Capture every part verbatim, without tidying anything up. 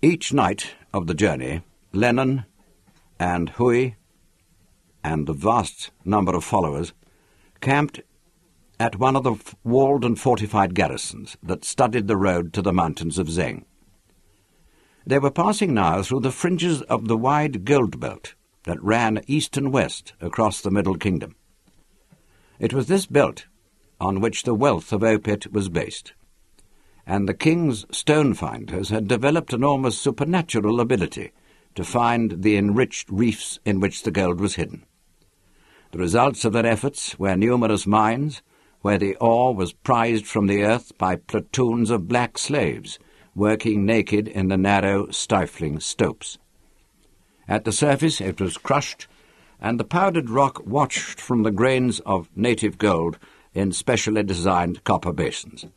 Each night of the journey, Lennon and Hui and the vast number of followers camped at one of the walled and fortified garrisons that studded the road to the mountains of Zeng. They were passing now through the fringes of the wide gold belt that ran east and west across the Middle Kingdom. It was this belt on which the wealth of Opet was based, and the king's stone finders had developed an almost supernatural ability to find the enriched reefs in which the gold was hidden. The results of their efforts were numerous mines, where the ore was prized from the earth by platoons of black slaves, working naked in the narrow, stifling stopes. At the surface it was crushed, and the powdered rock washed from the grains of native gold in specially designed copper basins.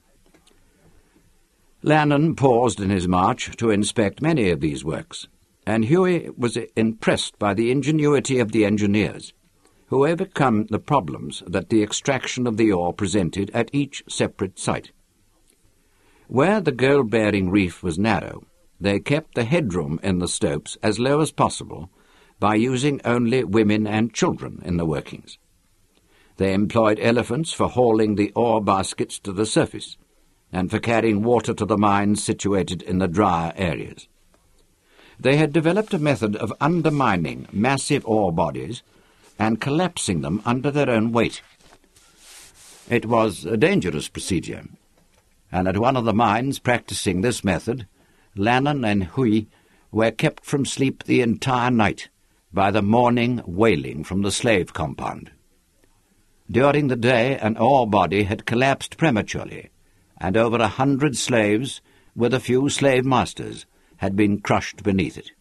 Lannon paused in his march to inspect many of these works, and Huey was impressed by the ingenuity of the engineers, who overcome the problems that the extraction of the ore presented at each separate site. Where the gold-bearing reef was narrow, they kept the headroom in the stopes as low as possible by using only women and children in the workings. They employed elephants for hauling the ore baskets to the surface and for carrying water to the mines situated in the drier areas. They had developed a method of undermining massive ore bodies and collapsing them under their own weight. It was a dangerous procedure, and at one of the mines practicing this method, Lannon and Hui were kept from sleep the entire night by the morning wailing from the slave compound. During the day an ore body had collapsed prematurely, and over a hundred slaves, with a few slave masters, had been crushed beneath it.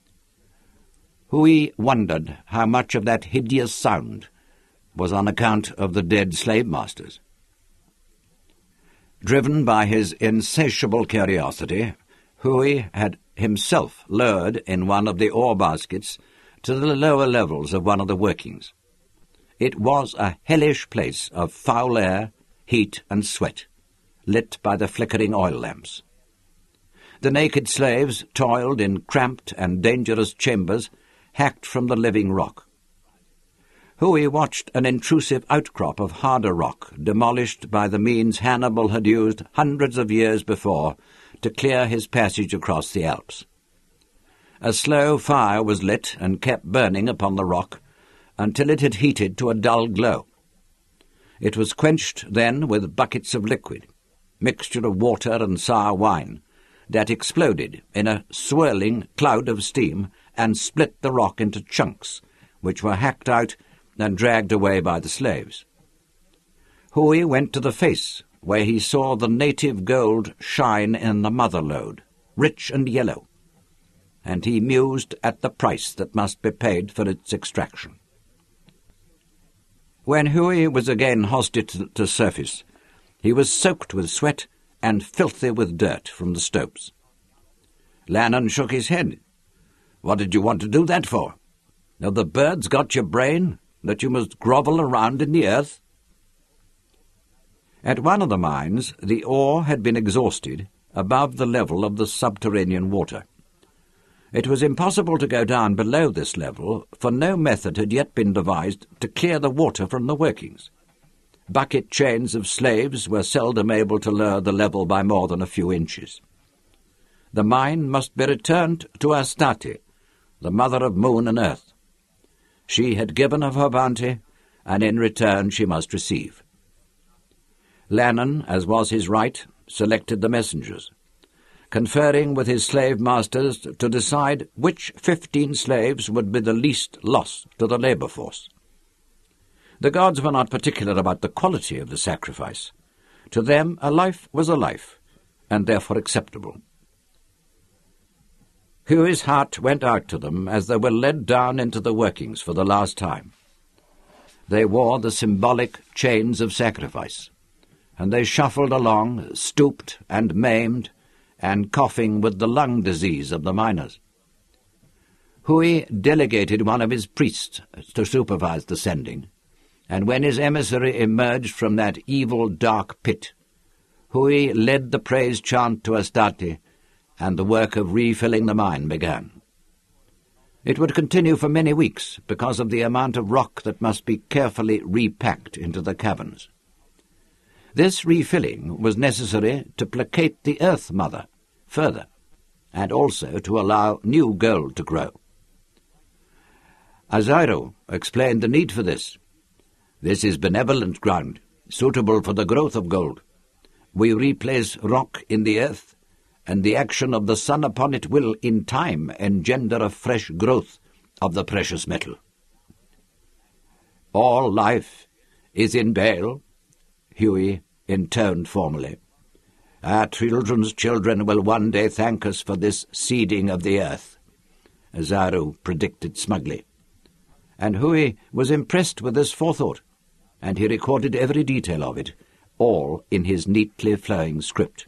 Hui wondered how much of that hideous sound was on account of the dead slave masters. Driven by his insatiable curiosity, Hui had himself lowered in one of the ore baskets to the lower levels of one of the workings. It was a hellish place of foul air, heat, and sweat, lit by the flickering oil lamps. The naked slaves toiled in cramped and dangerous chambers hacked from the living rock. Hui watched an intrusive outcrop of harder rock demolished by the means Hannibal had used hundreds of years before to clear his passage across the Alps. A slow fire was lit and kept burning upon the rock until it had heated to a dull glow. It was quenched then with buckets of liquid, mixture of water and sour wine, that exploded in a swirling cloud of steam and split the rock into chunks, which were hacked out and dragged away by the slaves. Hui went to the face, where he saw the native gold shine in the mother lode, rich and yellow, and he mused at the price that must be paid for its extraction. When Hui was again hoisted to the surface, he was soaked with sweat and filthy with dirt from the stopes. Lannon shook his head. "What did you want to do that for? Have the birds got your brain, that you must grovel around in the earth?" At one of the mines, the ore had been exhausted above the level of the subterranean water. It was impossible to go down below this level, for no method had yet been devised to clear the water from the workings. Bucket chains of slaves were seldom able to lower the level by more than a few inches. The mine must be returned to Astarte, the mother of moon and earth. She had given of her bounty, and in return she must receive. Lannon, as was his right, selected the messengers, conferring with his slave masters to decide which fifteen slaves would be the least loss to the labour force. The gods were not particular about the quality of the sacrifice. To them a life was a life, and therefore acceptable. Huey's heart went out to them as they were led down into the workings for the last time. They wore the symbolic chains of sacrifice, and they shuffled along, stooped and maimed, and coughing with the lung disease of the miners. Hui delegated one of his priests to supervise the sending, and when his emissary emerged from that evil dark pit, Hui led the praise chant to Astarte and the work of refilling the mine began. It would continue for many weeks because of the amount of rock that must be carefully repacked into the caverns. This refilling was necessary to placate the Earth Mother further, and also to allow new gold to grow. Azairo explained the need for this. This is benevolent ground, suitable for the growth of gold. We replace rock in the earth, and the action of the sun upon it will, in time, engender a fresh growth of the precious metal. All life is in Baal, Huey intoned formally. Our children's children will one day thank us for this seeding of the earth, Azaru predicted smugly. And Huey was impressed with this forethought, and he recorded every detail of it, all in his neatly flowing script.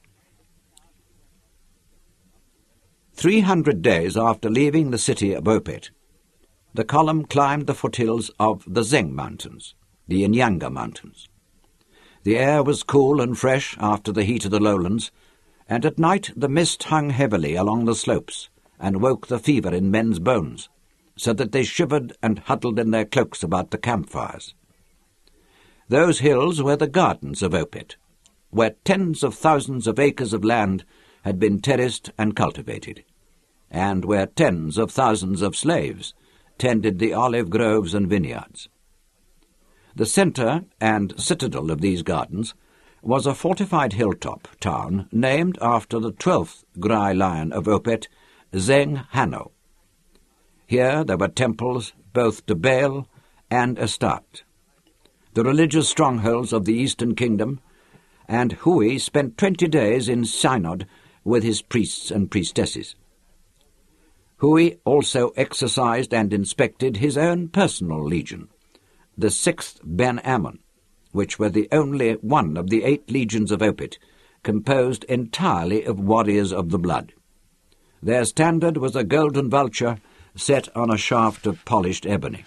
Three hundred days after leaving the city of Opet, the column climbed the foothills of the Zeng Mountains, the Inyanga Mountains. The air was cool and fresh after the heat of the lowlands, and at night the mist hung heavily along the slopes and woke the fever in men's bones, so that they shivered and huddled in their cloaks about the campfires. Those hills were the gardens of Opet, where tens of thousands of acres of land had been terraced and cultivated, and where tens of thousands of slaves tended the olive groves and vineyards. The centre and citadel of these gardens was a fortified hilltop town named after the twelfth Grai Lion of Opet, Zeng Hanno. Here there were temples both to Baal and Astarte, the religious strongholds of the Eastern Kingdom, and Huey spent twenty days in synod with his priests and priestesses. Huey also exercised and inspected his own personal legion, the sixth Ben Ammon, which were the only one of the eight legions of Opet composed entirely of warriors of the blood. Their standard was a golden vulture set on a shaft of polished ebony.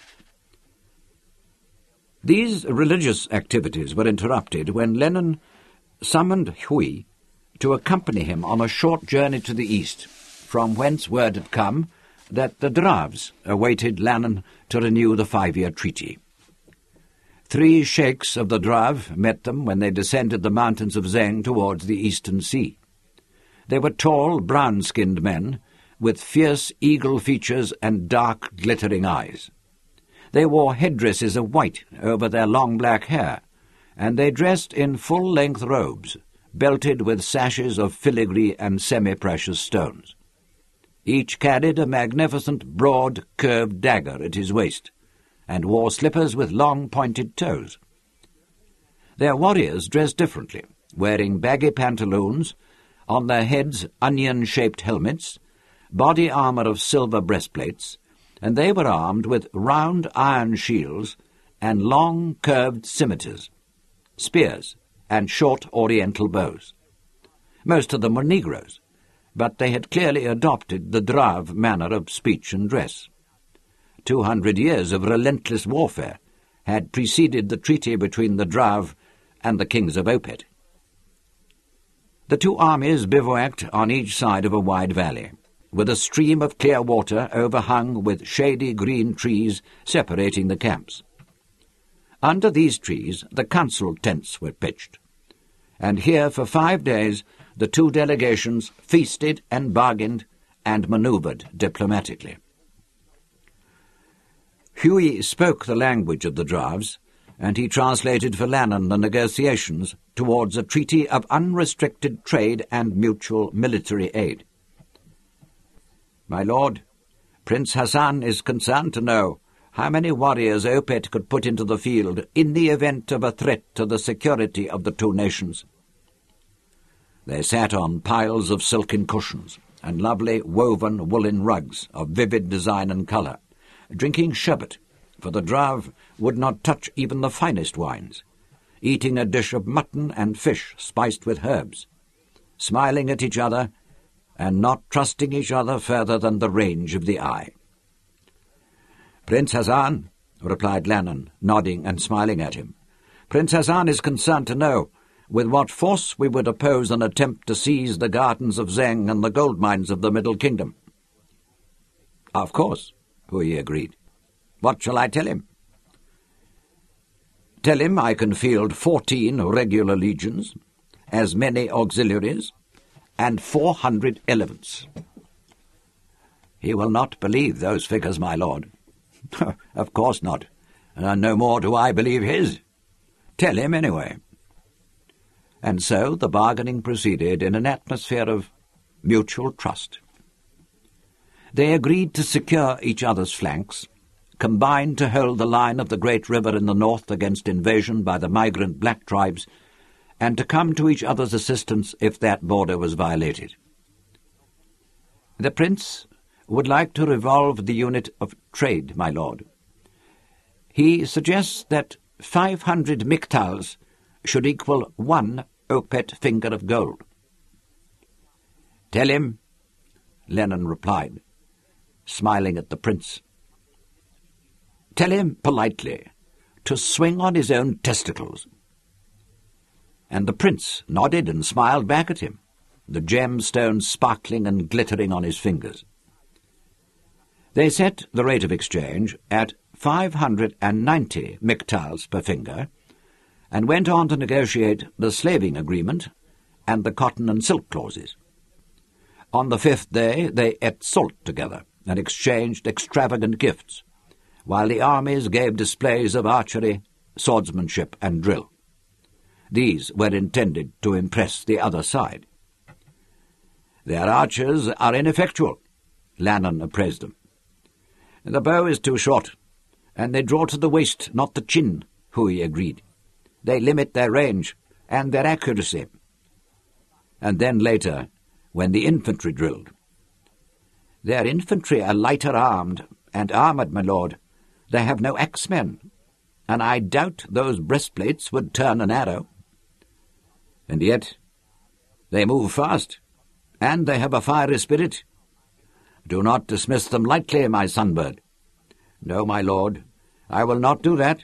These religious activities were interrupted when Lennon summoned Huey to accompany him on a short journey to the east, from whence word had come that the Dravs awaited Lannon to renew the five-year treaty. Three sheikhs of the Drav met them when they descended the mountains of Zeng towards the eastern sea. They were tall, brown-skinned men, with fierce eagle features and dark, glittering eyes. They wore headdresses of white over their long black hair, and they dressed in full-length robes, belted with sashes of filigree and semi-precious stones. Each carried a magnificent, broad, curved dagger at his waist, and wore slippers with long, pointed toes. Their warriors dressed differently, wearing baggy pantaloons, on their heads onion-shaped helmets, body armour of silver breastplates, and they were armed with round iron shields and long, curved scimitars, spears, and short oriental bows. Most of them were Negroes, but they had clearly adopted the Drav manner of speech and dress. Two hundred years of relentless warfare had preceded the treaty between the Drav and the kings of Opet. The two armies bivouacked on each side of a wide valley, with a stream of clear water overhung with shady green trees separating the camps. Under these trees the council tents were pitched, and here for five days the two delegations feasted and bargained and manoeuvred diplomatically. Huey spoke the language of the Dravs, and he translated for Lannon the negotiations towards a treaty of unrestricted trade and mutual military aid. "My lord, Prince Hassan is concerned to know how many warriors Opet could put into the field in the event of a threat to the security of the two nations." They sat on piles of silken cushions and lovely woven woolen rugs of vivid design and colour, drinking sherbet, for the Drav would not touch even the finest wines, eating a dish of mutton and fish spiced with herbs, smiling at each other and not trusting each other further than the range of the eye. "Prince Hassan," replied Lannon, nodding and smiling at him, "Prince Hassan is concerned to know with what force we would oppose an attempt to seize the gardens of Zeng and the gold mines of the Middle Kingdom. Of course, Hui agreed. What shall I tell him? Tell him I can field fourteen regular legions, as many auxiliaries, and four hundred elephants. He will not believe those figures, my lord. Of course not, and no more do I believe his. Tell him anyway. And so the bargaining proceeded in an atmosphere of mutual trust. They agreed to secure each other's flanks, combined to hold the line of the great river in the north against invasion by the migrant black tribes, and to come to each other's assistance if that border was violated. The prince would like to revolve the unit of trade, my lord. He suggests that five hundred miktals should equal one opet finger of gold. Tell him, Lenin replied, smiling at the prince. Tell him politely to swing on his own testicles. And the prince nodded and smiled back at him, the gemstones sparkling and glittering on his fingers. They set the rate of exchange at five hundred ninety miktals per finger, and went on to negotiate the slaving agreement and the cotton and silk clauses. On the fifth day they ate salt together and exchanged extravagant gifts, while the armies gave displays of archery, swordsmanship, and drill. These were intended to impress the other side. Their archers are ineffectual, Lannon appraised them. The bow is too short, and they draw to the waist, not the chin, Hui agreed. They limit their range and their accuracy. And then later, when the infantry drilled. Their infantry are lighter armed and armoured, my lord. They have no axemen, and I doubt those breastplates would turn an arrow. And yet they move fast, and they have a fiery spirit. Do not dismiss them lightly, my sunbird. No, my lord, I will not do that.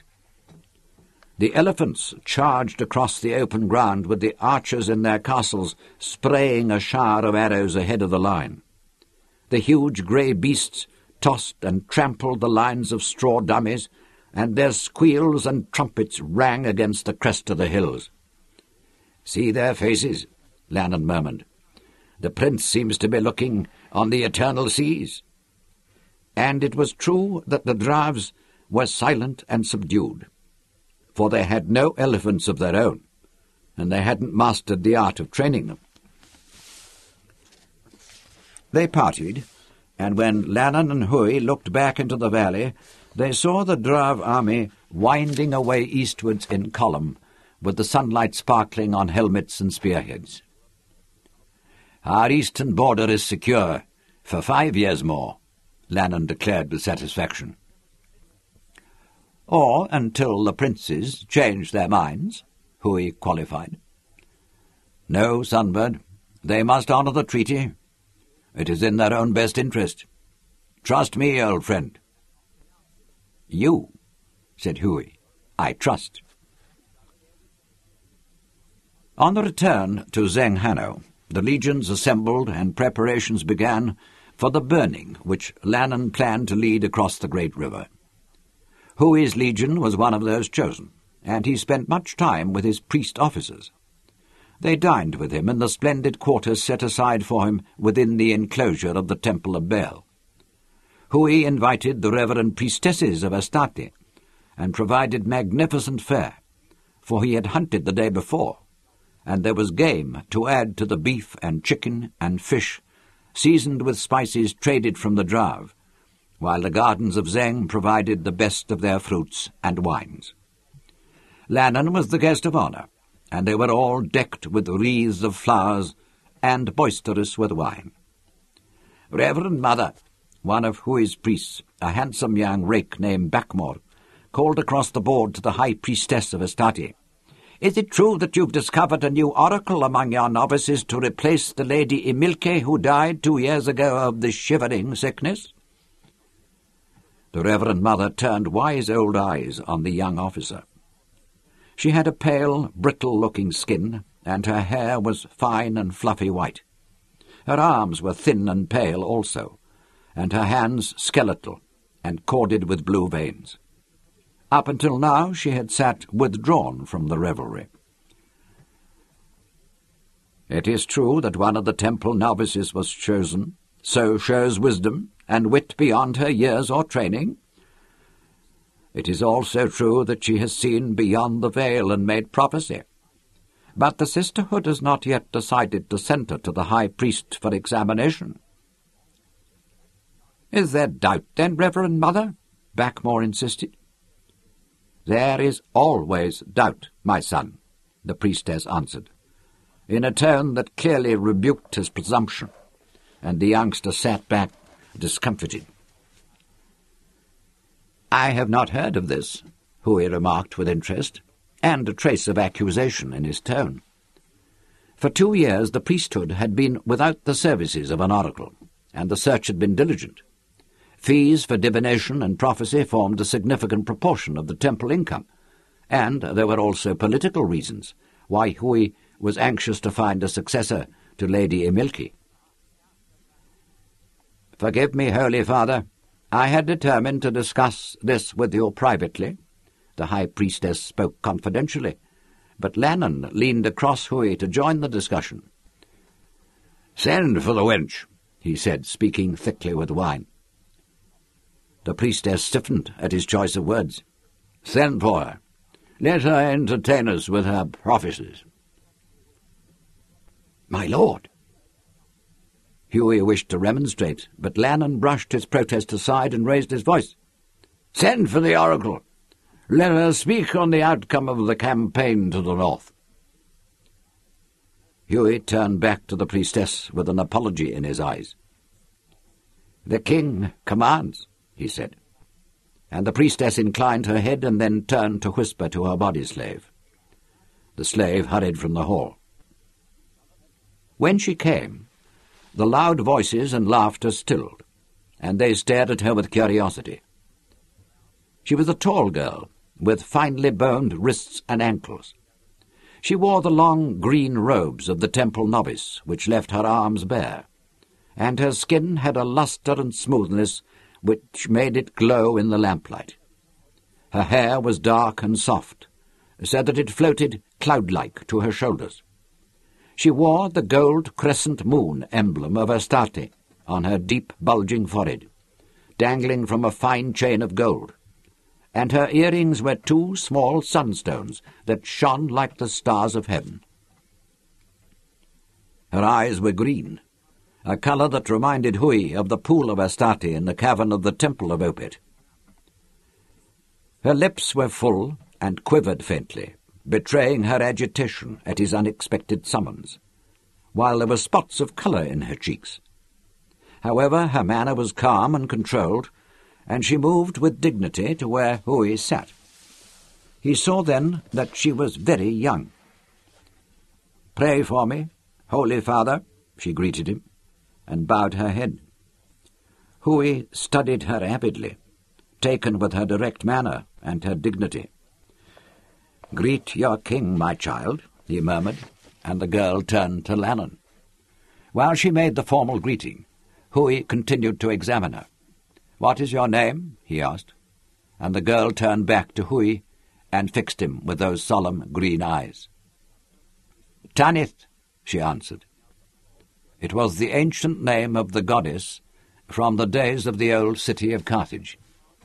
The elephants charged across the open ground with the archers in their castles spraying a shower of arrows ahead of the line. The huge grey beasts tossed and trampled the lines of straw dummies, and their squeals and trumpets rang against the crest of the hills. See their faces, Lannon murmured. The prince seems to be looking on the eternal seas. And it was true that the Dravs were silent and subdued, for they had no elephants of their own, and they hadn't mastered the art of training them. They parted, and when Lannon and Hui looked back into the valley, they saw the Drav army winding away eastwards in column, with the sunlight sparkling on helmets and spearheads. Our eastern border is secure, for five years more, Lannon declared with satisfaction. Or until the princes change their minds, Hui qualified. No, Sunbird, they must honour the treaty. It is in their own best interest. Trust me, old friend. You, said Hui, I trust. On the return to Zheng Hanno, the legions assembled and preparations began for the burning which Lannon planned to lead across the great river. Hui's legion was one of those chosen, and he spent much time with his priest officers. They dined with him in the splendid quarters set aside for him within the enclosure of the Temple of Baal. Hui invited the reverend priestesses of Astarte, and provided magnificent fare, for he had hunted the day before, and there was game to add to the beef and chicken and fish, seasoned with spices traded from the Drav, while the gardens of Zeng provided the best of their fruits and wines. Lannon was the guest of honour, and they were all decked with wreaths of flowers and boisterous with wine. Reverend Mother, one of Hui's priests, a handsome young rake named Bakmor, called across the board to the high priestess of Astarte. Is it true that you've discovered a new oracle among your novices to replace the Lady Emilke who died two years ago of the shivering sickness? The Reverend Mother turned wise old eyes on the young officer. She had a pale, brittle-looking skin, and her hair was fine and fluffy white. Her arms were thin and pale also, and her hands skeletal and corded with blue veins. Up until now she had sat withdrawn from the revelry. It is true that one of the temple novices was chosen, so shows wisdom and wit beyond her years or training. It is also true that she has seen beyond the veil and made prophecy. But the sisterhood has not yet decided to send her to the high priest for examination. "Is there doubt, then, Reverend Mother?" Backmore insisted. "There is always doubt, my son," the priestess answered, in a tone that clearly rebuked his presumption, and the youngster sat back discomfited. "I have not heard of this," Hui remarked with interest, and a trace of accusation in his tone. For two years the priesthood had been without the services of an oracle, and the search had been diligent. Fees for divination and prophecy formed a significant proportion of the temple income, and there were also political reasons why Hui was anxious to find a successor to Lady Emilki. "Forgive me, Holy Father. I had determined to discuss this with you privately." The high priestess spoke confidentially, but Lannon leaned across Hui to join the discussion. "Send for the wench," he said, speaking thickly with wine. The priestess stiffened at his choice of words. "Send for her. Let her entertain us with her prophecies." "My lord!" Huey wished to remonstrate, but Lannon brushed his protest aside and raised his voice. "Send for the oracle. Let her speak on the outcome of the campaign to the north." Huey turned back to the priestess with an apology in his eyes. "The king commands," he said, and the priestess inclined her head and then turned to whisper to her body-slave. The slave hurried from the hall. When she came, the loud voices and laughter stilled, and they stared at her with curiosity. She was a tall girl, with finely boned wrists and ankles. She wore the long green robes of the temple novice, which left her arms bare, and her skin had a lustre and smoothness which made it glow in the lamplight. Her hair was dark and soft, so that it floated cloud-like to her shoulders. She wore the gold crescent moon emblem of Astarte on her deep bulging forehead, dangling from a fine chain of gold, and her earrings were two small sunstones that shone like the stars of heaven. Her eyes were green, a colour that reminded Hui of the pool of Astarte in the cavern of the temple of Opet. Her lips were full and quivered faintly, betraying her agitation at his unexpected summons, while there were spots of colour in her cheeks. However, her manner was calm and controlled, and she moved with dignity to where Hui sat. He saw then that she was very young. "Pray for me, Holy Father," she greeted him, and bowed her head. Hui studied her avidly, taken with her direct manner and her dignity. "Greet your king, my child," he murmured, and the girl turned to Lannon. While she made the formal greeting, Hui continued to examine her. "What is your name?" he asked, and the girl turned back to Hui and fixed him with those solemn green eyes. "Tanith," she answered. It was the ancient name of the goddess from the days of the old city of Carthage.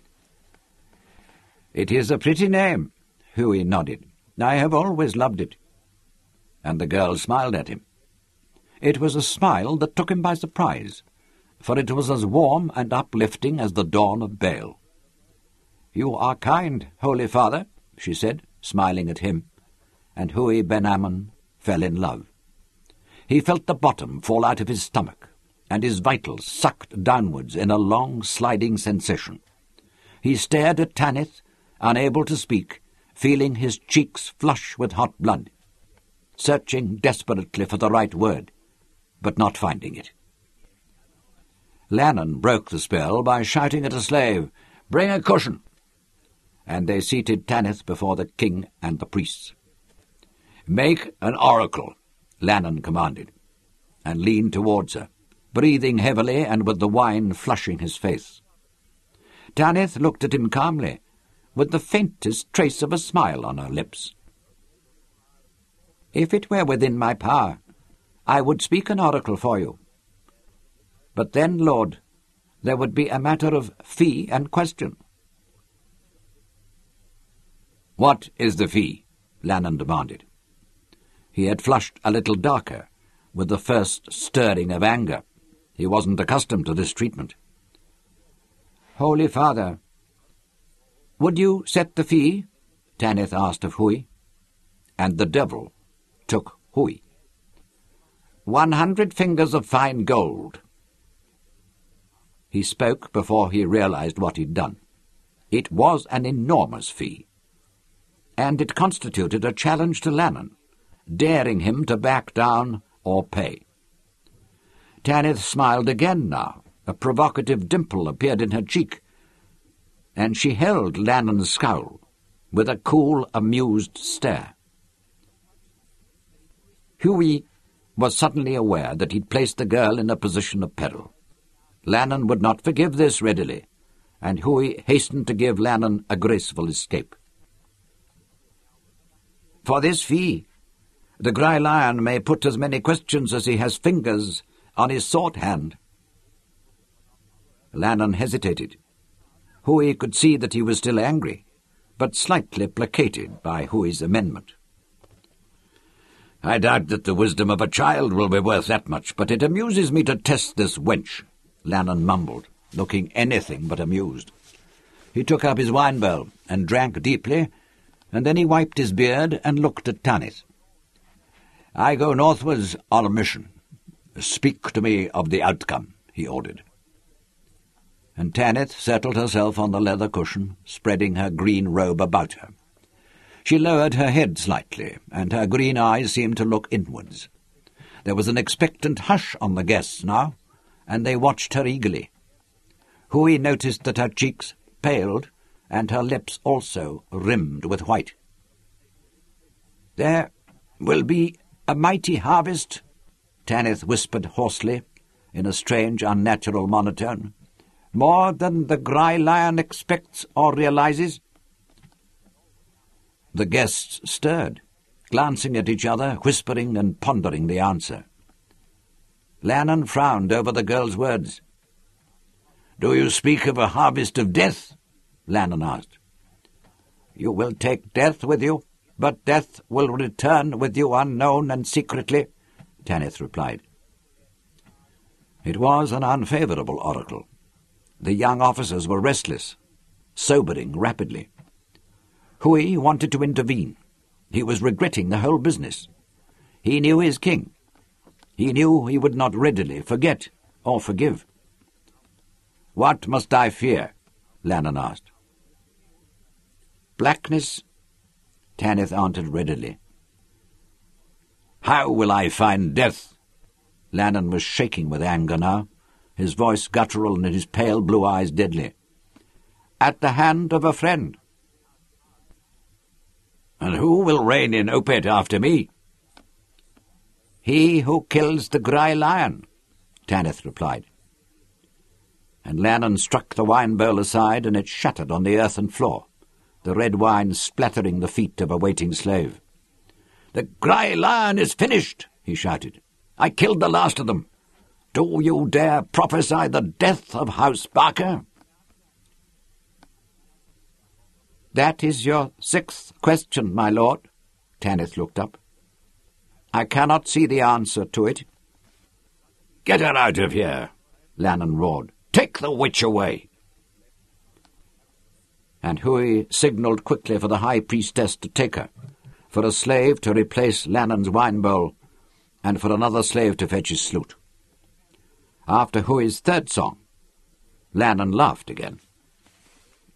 "It is a pretty name," Hui nodded. "I have always loved it." And the girl smiled at him. It was a smile that took him by surprise, for it was as warm and uplifting as the dawn of Baal. "You are kind, Holy Father," she said, smiling at him, and Hui Ben Ammon fell in love. He felt the bottom fall out of his stomach, and his vitals sucked downwards in a long, sliding sensation. He stared at Tanith, unable to speak, feeling his cheeks flush with hot blood, searching desperately for the right word, but not finding it. Lannon broke the spell by shouting at a slave, "Bring a cushion!" and they seated Tanith before the king and the priests. "Make an oracle," Lannan commanded, and leaned towards her, breathing heavily and with the wine flushing his face. Tanith looked at him calmly, with the faintest trace of a smile on her lips. "If it were within my power, I would speak an oracle for you. But then, Lord, there would be a matter of fee and question." "What is the fee?" Lannan demanded. He had flushed a little darker, with the first stirring of anger. He wasn't accustomed to this treatment. "Holy Father, would you set the fee?" Tanith asked of Hui. And the devil took Hui. One hundred fingers of fine gold." He spoke before he realized what he'd done. It was an enormous fee, and it constituted a challenge to Lannan, daring him to back down or pay. Tanith smiled again now. A provocative dimple appeared in her cheek, and she held Lannan's scowl with a cool, amused stare. Hui was suddenly aware that he'd placed the girl in a position of peril. Lannan would not forgive this readily, and Hui hastened to give Lannan a graceful escape. "For this fee, the Grey Lion may put as many questions as he has fingers on his sword hand." Lannan hesitated. Hui could see that he was still angry, but slightly placated by Hui's amendment. "I doubt that the wisdom of a child will be worth that much, but it amuses me to test this wench," Lannan mumbled, looking anything but amused. He took up his wine bowl and drank deeply, and then he wiped his beard and looked at Tanith. "I go northwards on a mission. Speak to me of the outcome," he ordered. And Tanith settled herself on the leather cushion, spreading her green robe about her. She lowered her head slightly, and her green eyes seemed to look inwards. There was an expectant hush on the guests now, and they watched her eagerly. Hui noticed that her cheeks paled, and her lips also rimmed with white. "There will be a mighty harvest," Tanith whispered hoarsely, in a strange, unnatural monotone. "More than the Grey Lion expects or realizes." The guests stirred, glancing at each other, whispering and pondering the answer. Lannan frowned over the girl's words. "Do you speak of a harvest of death?" Lannan asked. "You will take death with you, but death will return with you unknown and secretly," Tanith replied. It was an unfavourable oracle. The young officers were restless, sobering rapidly. Hui wanted to intervene. He was regretting the whole business. He knew his king. He knew he would not readily forget or forgive. "What must I fear?" Lannan asked. "Blackness," Tanith answered readily. "How will I find death?" Lannan was shaking with anger now, his voice guttural and his pale blue eyes deadly. "At the hand of a friend." "And who will reign in Opet after me?" "He who kills the Grey Lion," Tanith replied. And Lannan struck the wine bowl aside, and it shattered on the earthen floor, the red wine splattering the feet of a waiting slave. "The Grey Lion is finished," he shouted. "I killed the last of them. Do you dare prophesy the death of House Barker?" "That is your sixth question, my lord." Tanith looked up. "I cannot see the answer to it." "Get her out of here," Lannan roared. "Take the witch away." And Hui signalled quickly for the high priestess to take her, for a slave to replace Lannan's wine bowl, and for another slave to fetch his flute. After Hui's third song, Lannan laughed again.